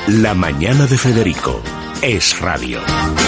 La mañana de Federico es radio.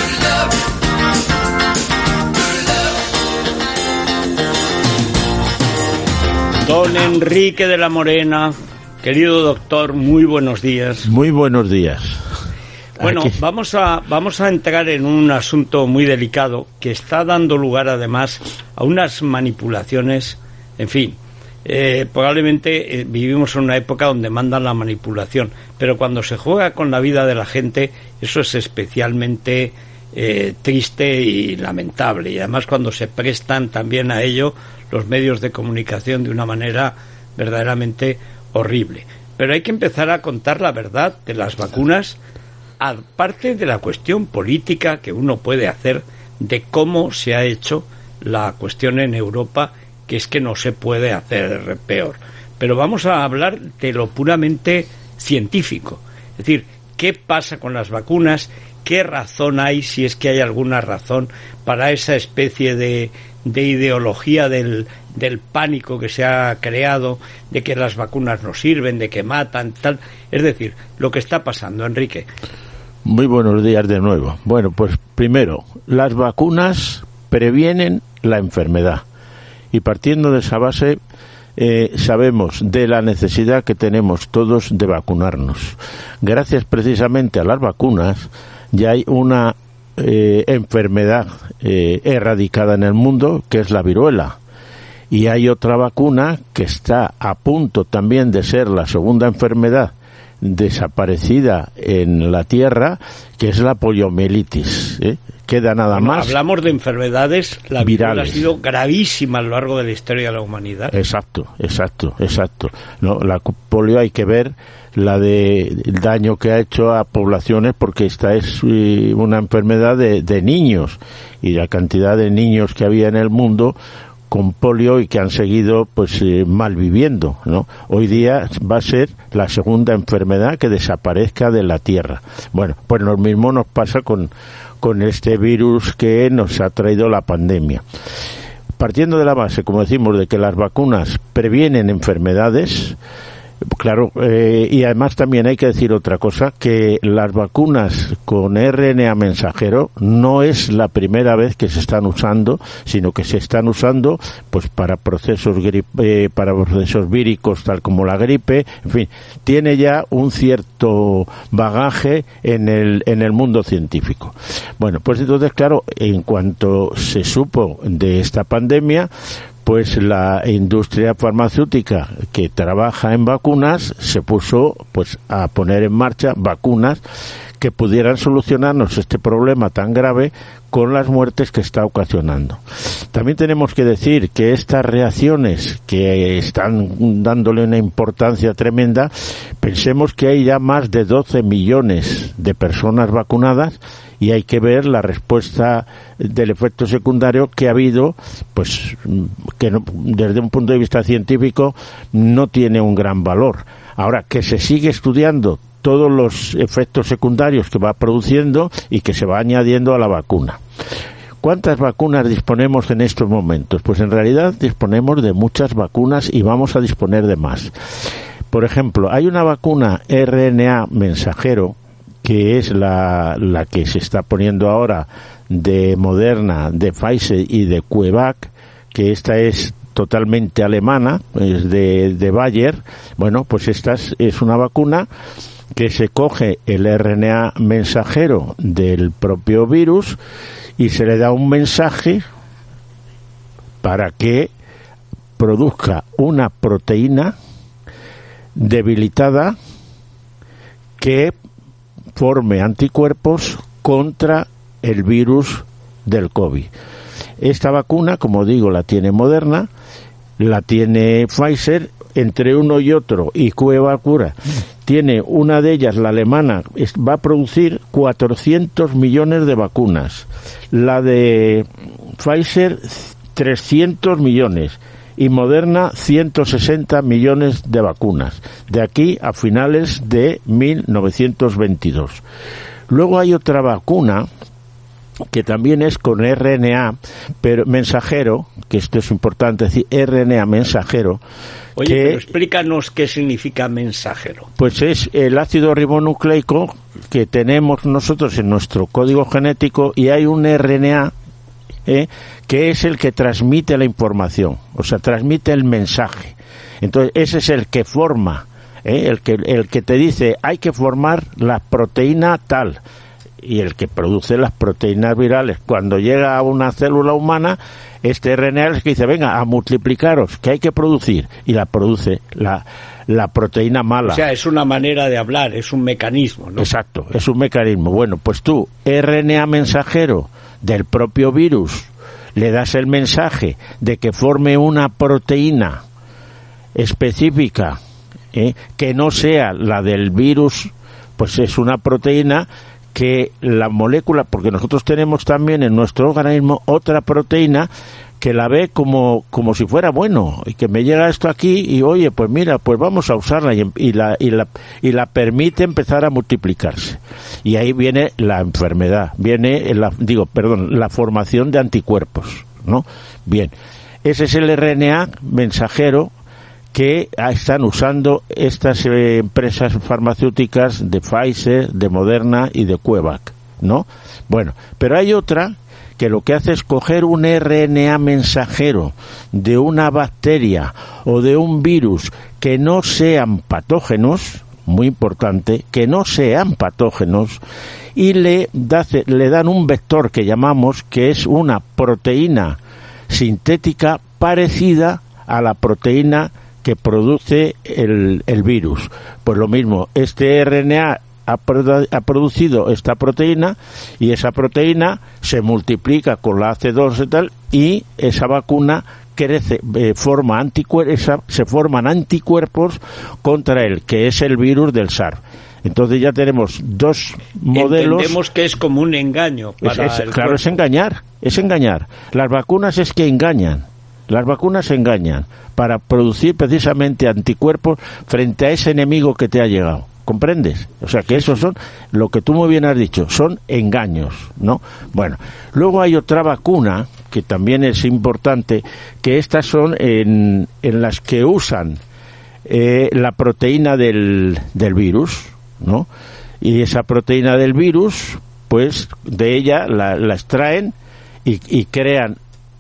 Don Enrique de la Morena, querido doctor, muy buenos días. Muy buenos días. Bueno, vamos a entrar en un asunto muy delicado que está dando lugar además a unas manipulaciones, en fin. Probablemente vivimos en una época donde mandan la manipulación, pero cuando se juega con la vida de la gente, eso es especialmente triste y lamentable, y además cuando se prestan también a ello los medios de comunicación de una manera verdaderamente horrible. Pero hay que empezar a contar la verdad de las vacunas, aparte de la cuestión política que uno puede hacer de cómo se ha hecho la cuestión en Europa, que es que no se puede hacer peor. Pero vamos a hablar de lo puramente científico. Es decir, ¿qué pasa con las vacunas? ¿Qué razón hay, si es que hay alguna razón, para esa especie de ideología del pánico que se ha creado, de que las vacunas no sirven, de que matan, tal? Es decir, lo que está pasando, Enrique. Muy buenos días de nuevo. Bueno, pues primero, las vacunas previenen la enfermedad. Y partiendo de esa base, sabemos de la necesidad que tenemos todos de vacunarnos. Gracias precisamente a las vacunas, ya hay una enfermedad erradicada en el mundo, que es la viruela. Y hay otra vacuna que está a punto también de ser la segunda enfermedad desaparecida en la Tierra, que es la poliomielitis. Queda nada más. Hablamos de enfermedades, la viruela ha sido gravísima a lo largo de la historia de la humanidad. Exacto. No, la polio hay que ver el daño que ha hecho a poblaciones, porque esta es una enfermedad de niños, y la cantidad de niños que había en el mundo con polio y que han seguido mal viviendo, ¿no? Hoy día va a ser la segunda enfermedad que desaparezca de la Tierra. Bueno, pues lo mismo nos pasa con este virus que nos ha traído la pandemia. Partiendo de la base, como decimos, de que las vacunas previenen enfermedades, claro, y además también hay que decir otra cosa, que las vacunas con RNA mensajero no es la primera vez que se están usando, sino que se están usando para procesos víricos, tal como la gripe. En fin, tiene ya un cierto bagaje en el mundo científico. Bueno, pues entonces, claro, en cuanto se supo de esta pandemia, pues la industria farmacéutica que trabaja en vacunas se puso a poner en marcha vacunas que pudieran solucionarnos este problema tan grave con las muertes que está ocasionando. También tenemos que decir que estas reacciones que están dándole una importancia tremenda, pensemos que hay ya más de 12 millones de personas vacunadas, y hay que ver la respuesta del efecto secundario que ha habido, que no, desde un punto de vista científico no tiene un gran valor. Ahora, que se sigue estudiando todos los efectos secundarios que va produciendo y que se va añadiendo a la vacuna. ¿Cuántas vacunas disponemos en estos momentos? Pues en realidad disponemos de muchas vacunas y vamos a disponer de más. Por ejemplo, hay una vacuna RNA mensajero, que es la que se está poniendo ahora, de Moderna, de Pfizer y de CureVac, que esta es totalmente alemana, es de Bayer. Bueno, pues esta es una vacuna que se coge el RNA mensajero del propio virus y se le da un mensaje para que produzca una proteína debilitada que forme anticuerpos contra el virus del COVID. Esta vacuna, como digo, la tiene Moderna, la tiene Pfizer, entre uno y otro, y CureVac tiene una de ellas, la alemana, va a producir 400 millones de vacunas. La de Pfizer, 300 millones. Y Moderna, 160 millones de vacunas, de aquí a finales de 1922. Luego hay otra vacuna que también es con RNA, pero mensajero, que esto es importante decir, RNA mensajero. Oye, pero explícanos qué significa mensajero. Pues es el ácido ribonucleico que tenemos nosotros en nuestro código genético, y hay un RNA que es el que transmite la información, o sea, transmite el mensaje. Entonces, ese es el que forma, el que te dice, hay que formar la proteína tal, y el que produce las proteínas virales. Cuando llega a una célula humana, este RNA es el que dice, venga, a multiplicaros, que hay que producir, y la produce la proteína mala. O sea, es una manera de hablar, es un mecanismo, ¿no? Exacto, es un mecanismo. Bueno, pues tú, RNA mensajero del propio virus, le das el mensaje de que forme una proteína específica, que no sea la del virus, pues es una proteína que la molécula, porque nosotros tenemos también en nuestro organismo otra proteína que la ve como si fuera bueno, y que me llega esto aquí y oye, pues mira, pues vamos a usarla, y la permite empezar a multiplicarse. Y ahí viene la enfermedad, viene la formación de anticuerpos, ¿no? Bien, ese es el RNA mensajero que están usando estas empresas farmacéuticas de Pfizer, de Moderna y de CureVac, ¿no? Bueno, pero hay otra que lo que hace es coger un RNA mensajero de una bacteria o de un virus que no sean patógenos, muy importante, que no sean patógenos, y le dan un vector que llamamos, que es una proteína sintética parecida a la proteína que produce el virus. Pues lo mismo, este RNA ha producido esta proteína, y esa proteína se multiplica con la AC2 y tal, y esa vacuna crece, se forman anticuerpos contra él, que es el virus del SARS. Entonces ya tenemos dos modelos. Entendemos que es como un engaño para el claro, cuerpo. Es engañar. Las vacunas es que engañan. Las vacunas engañan para producir precisamente anticuerpos frente a ese enemigo que te ha llegado. ¿Comprendes? O sea, que esos son, lo que tú muy bien has dicho, son engaños, ¿no? Bueno, luego hay otra vacuna que también es importante, que estas son en las que usan la proteína del virus, ¿no? Y esa proteína del virus, pues de ella la extraen y crean,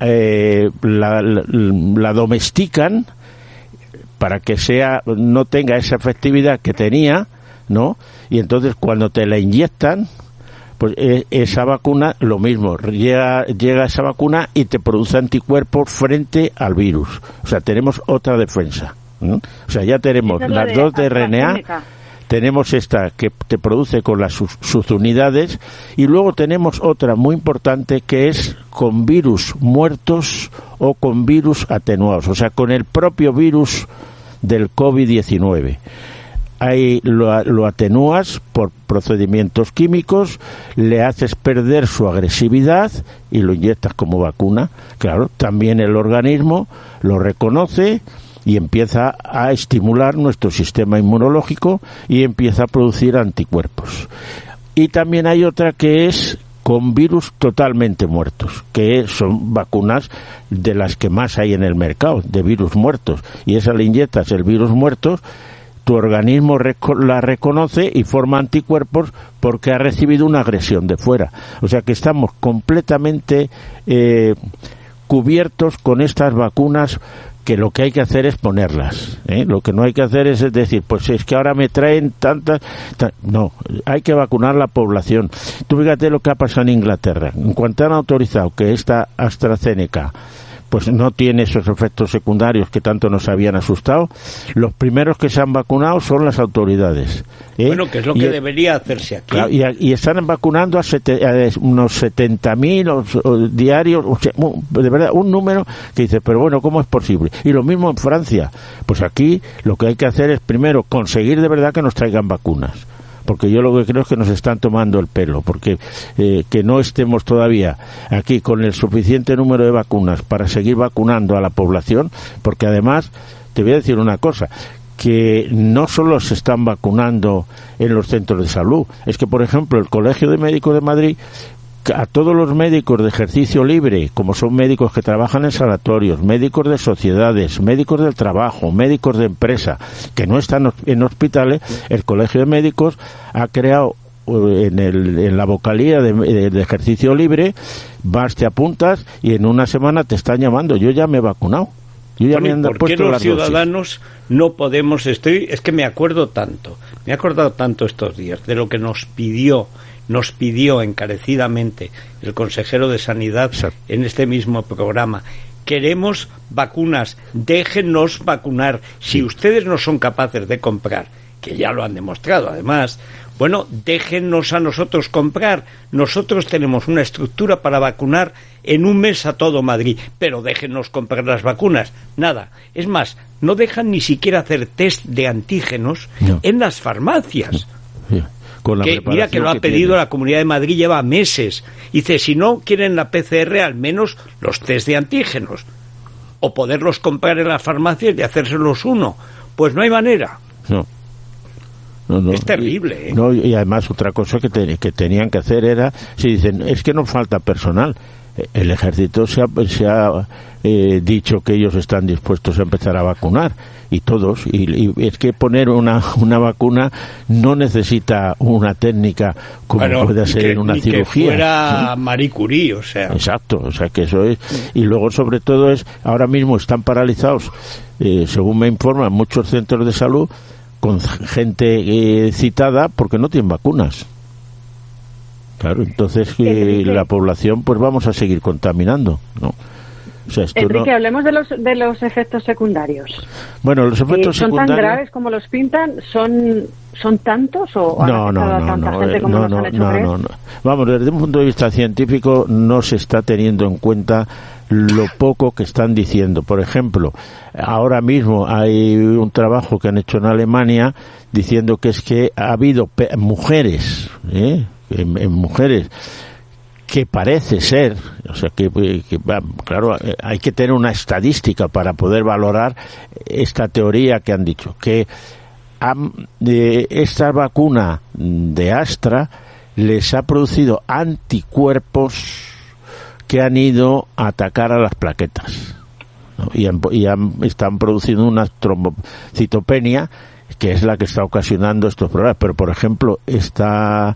la domestican para que no tenga esa efectividad que tenía, ¿no? Y entonces cuando te la inyectan, pues esa vacuna, lo mismo, llega esa vacuna y te produce anticuerpos frente al virus. O sea, tenemos otra defensa, ¿no? O sea, ya tenemos las dos de RNA, tenemos esta que te produce con las sus unidades, y luego tenemos otra muy importante que es con virus muertos o con virus atenuados, o sea, con el propio virus del COVID-19. Ahí lo atenúas por procedimientos químicos, le haces perder su agresividad y lo inyectas como vacuna. Claro, también el organismo lo reconoce y empieza a estimular nuestro sistema inmunológico y empieza a producir anticuerpos. Y también hay otra que es con virus totalmente muertos, que son vacunas de las que más hay en el mercado, de virus muertos, y esa le inyectas el virus muertos, tu organismo la reconoce y forma anticuerpos porque ha recibido una agresión de fuera. O sea que estamos completamente cubiertos con estas vacunas, que lo que hay que hacer es ponerlas, Lo que no hay que hacer es decir, pues es que ahora me traen tantas. No, hay que vacunar la población. Tú fíjate lo que ha pasado en Inglaterra. En cuanto han autorizado que esta AstraZeneca pues no tiene esos efectos secundarios que tanto nos habían asustado, los primeros que se han vacunado son las autoridades. Bueno, que es lo que debería hacerse aquí. Claro, y están vacunando a unos 70.000 diarios, o sea, de verdad, un número que dice, pero bueno, ¿cómo es posible? Y lo mismo en Francia. Pues aquí lo que hay que hacer es primero conseguir de verdad que nos traigan vacunas. Porque yo lo que creo es que nos están tomando el pelo, porque que no estemos todavía aquí con el suficiente número de vacunas para seguir vacunando a la población, porque además, te voy a decir una cosa, que no solo se están vacunando en los centros de salud, es que, por ejemplo, el Colegio de Médicos de Madrid a todos los médicos de ejercicio libre, como son médicos que trabajan en sanatorios, médicos de sociedades, médicos del trabajo, médicos de empresa, que no están en hospitales, el Colegio de Médicos ha creado en la vocalía de ejercicio libre, vas, te apuntas y en una semana te están llamando. Yo ya me he vacunado. ¿Por qué los ciudadanos no podemos? Es que me he acordado tanto estos días de lo que nos pidió encarecidamente el consejero de Sanidad en este mismo programa. Queremos vacunas, déjennos vacunar. Si ustedes no son capaces de comprar, que ya lo han demostrado además, bueno, déjennos a nosotros comprar. Nosotros tenemos una estructura para vacunar en un mes a todo Madrid, pero déjennos comprar las vacunas. Nada. Es más, no dejan ni siquiera hacer test de antígenos en las farmacias. Mira que lo ha pedido la Comunidad de Madrid, lleva meses. Dice, si no quieren la PCR, al menos los test de antígenos. O poderlos comprar en las farmacias y hacérselos uno. Pues no hay manera. No, es terrible, ¿eh? No, y además otra cosa que tenían que hacer era, si dicen, es que nos falta personal. El ejército se ha dicho que ellos están dispuestos a empezar a vacunar, y todos, y es que poner una vacuna no necesita una técnica como puede ser en una cirugía. Que fuera Marie Curie, o sea. Exacto, o sea que eso es. Y luego sobre todo ahora mismo están paralizados, según me informan muchos centros de salud, con gente citada porque no tienen vacunas. Claro, entonces la población, pues vamos a seguir contaminando, ¿no? O sea, Enrique, hablemos de los efectos secundarios. Bueno, los efectos secundarios... ¿Son tan graves como los pintan? ¿Son tantos o han afectado a tanta gente como nos han hecho creer? No. Vamos, desde un punto de vista científico no se está teniendo en cuenta lo poco que están diciendo. Por ejemplo, ahora mismo hay un trabajo que han hecho en Alemania diciendo que es que ha habido mujeres, en mujeres que parece ser, o sea que claro, hay que tener una estadística para poder valorar esta teoría que han dicho, que esta vacuna de Astra les ha producido anticuerpos que han ido a atacar a las plaquetas, ¿no? y están produciendo una trombocitopenia que es la que está ocasionando estos problemas. Pero por ejemplo, esta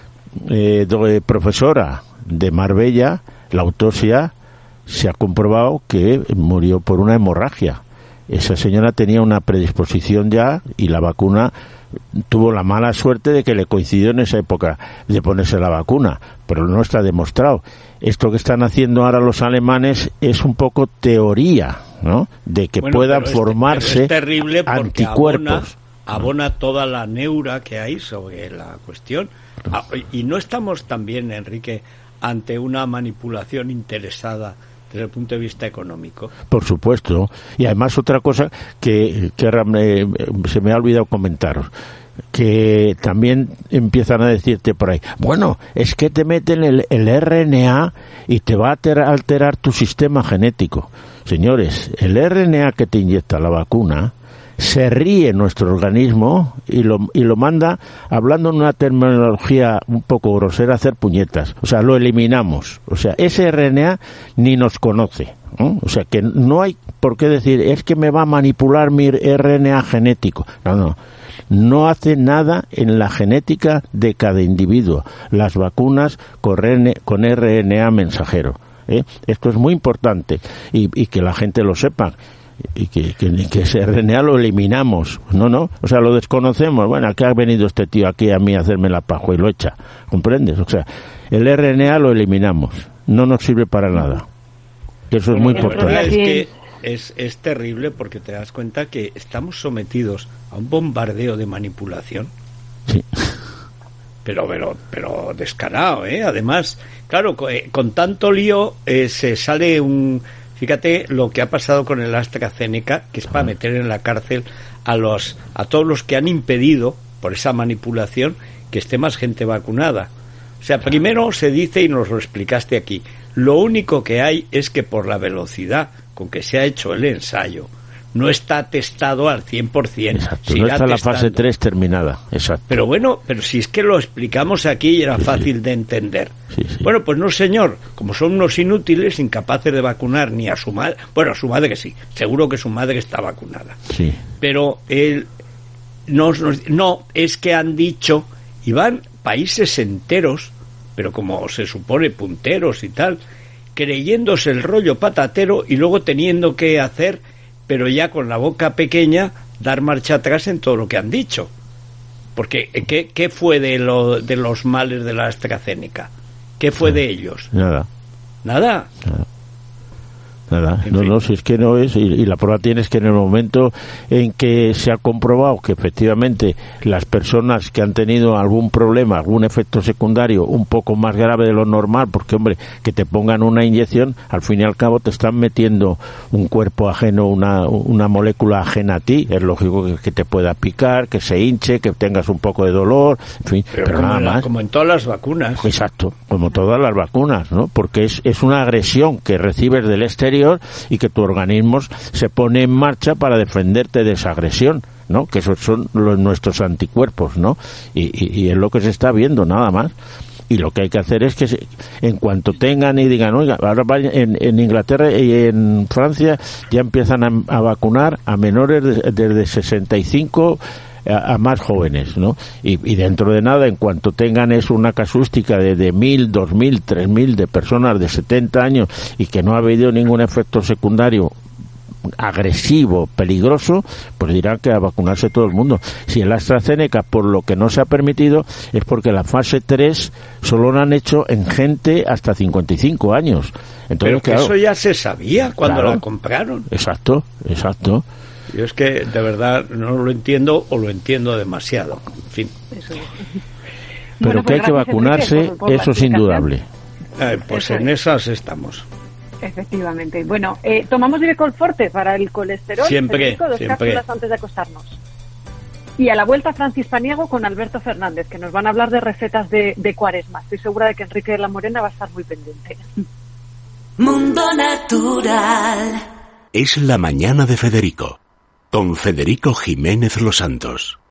profesora de Marbella, la autopsia se ha comprobado que murió por una hemorragia. Esa señora tenía una predisposición ya, y la vacuna tuvo la mala suerte de que le coincidió en esa época de ponerse la vacuna, pero no está demostrado. Esto que están haciendo ahora los alemanes es un poco teoría, ¿no? De que puedan formarse anticuerpos. Abona toda la neura que hay sobre la cuestión. Y no estamos también, Enrique, ante una manipulación interesada desde el punto de vista económico. Por supuesto. Y además otra cosa que se me ha olvidado comentaros, que también empiezan a decirte por ahí, bueno, es que te meten el RNA y te va a alterar tu sistema genético. Señores, el RNA que te inyecta la vacuna se ríe nuestro organismo y lo manda, hablando en una terminología un poco grosera, a hacer puñetas. O sea, lo eliminamos. O sea, ese RNA ni nos conoce, ¿no? O sea, que no hay por qué decir, es que me va a manipular mi RNA genético. No hace nada en la genética de cada individuo. Las vacunas con RNA mensajero. Esto es muy importante y que la gente lo sepa. Y que ese RNA lo eliminamos, no, o sea, lo desconocemos. Bueno, aquí ha venido este tío aquí a mí a hacerme la paja y lo echa, ¿comprendes? O sea, el RNA lo eliminamos, no nos sirve para nada. Eso es muy importante. Es que es terrible, porque te das cuenta que estamos sometidos a un bombardeo de manipulación. Sí. Pero descarado, Además, claro, con tanto lío se sale un... Fíjate lo que ha pasado con el AstraZeneca, que es para meter en la cárcel a todos los que han impedido, por esa manipulación, que esté más gente vacunada. O sea, primero se dice, y nos lo explicaste aquí, lo único que hay es que por la velocidad con que se ha hecho el ensayo, no está testado al 100%. Exacto, no está la fase 3 terminada. Exacto. Pero bueno, pero si es que lo explicamos aquí y era fácil de entender. Sí. Bueno, pues no, señor, como son unos inútiles, incapaces de vacunar ni a su madre, bueno, a su madre sí, seguro que su madre está vacunada. Sí. Pero él no, es que han dicho, y van países enteros, pero como se supone punteros y tal, creyéndose el rollo patatero y luego teniendo que hacer, pero ya con la boca pequeña, dar marcha atrás en todo lo que han dicho. Porque ¿qué fue de los males de la AstraZeneca? ¿Qué fue de ellos? Nada. ¿Nada? No, si es que no es, y la prueba tienes que en el momento en que se ha comprobado que efectivamente las personas que han tenido algún problema, algún efecto secundario un poco más grave de lo normal, porque hombre, que te pongan una inyección, al fin y al cabo te están metiendo un cuerpo ajeno, una molécula ajena a ti, es lógico que te pueda picar, que se hinche, que tengas un poco de dolor, en fin, pero nada más. Como en todas las vacunas. Exacto, como todas las vacunas, ¿no? Porque es una agresión que recibes del exterior y que tu organismo se pone en marcha para defenderte de esa agresión, ¿no? Que esos son nuestros anticuerpos, ¿no? Y es lo que se está viendo, nada más. Y lo que hay que hacer es que en cuanto tengan y digan, oiga, ahora en Inglaterra y en Francia ya empiezan a vacunar a menores desde 65 a más jóvenes, ¿no? Y dentro de nada, en cuanto tengan una casuística de 1.000, 2.000, 3.000 de personas de 70 años y que no ha habido ningún efecto secundario agresivo, peligroso, pues dirán que a vacunarse todo el mundo. Si el AstraZeneca, por lo que no se ha permitido, es porque la fase 3 solo lo han hecho en gente hasta 55 años. Entonces, pero que claro, eso ya se sabía cuando la compraron. Exacto. Yo es que de verdad no lo entiendo o lo entiendo demasiado. En fin. Pero bueno, que hay que vacunarse, eso es indudable. Pues en esas estamos. Efectivamente. Bueno, tomamos Divecol Forte para el colesterol. Siempre. Cápsulas antes de acostarnos. Y a la vuelta Francis Paniego con Alberto Fernández, que nos van a hablar de recetas de Cuaresma. Estoy segura de que Enrique de la Morena va a estar muy pendiente. Mundo Natural. Es la mañana de Federico, con Federico Jiménez Los Santos.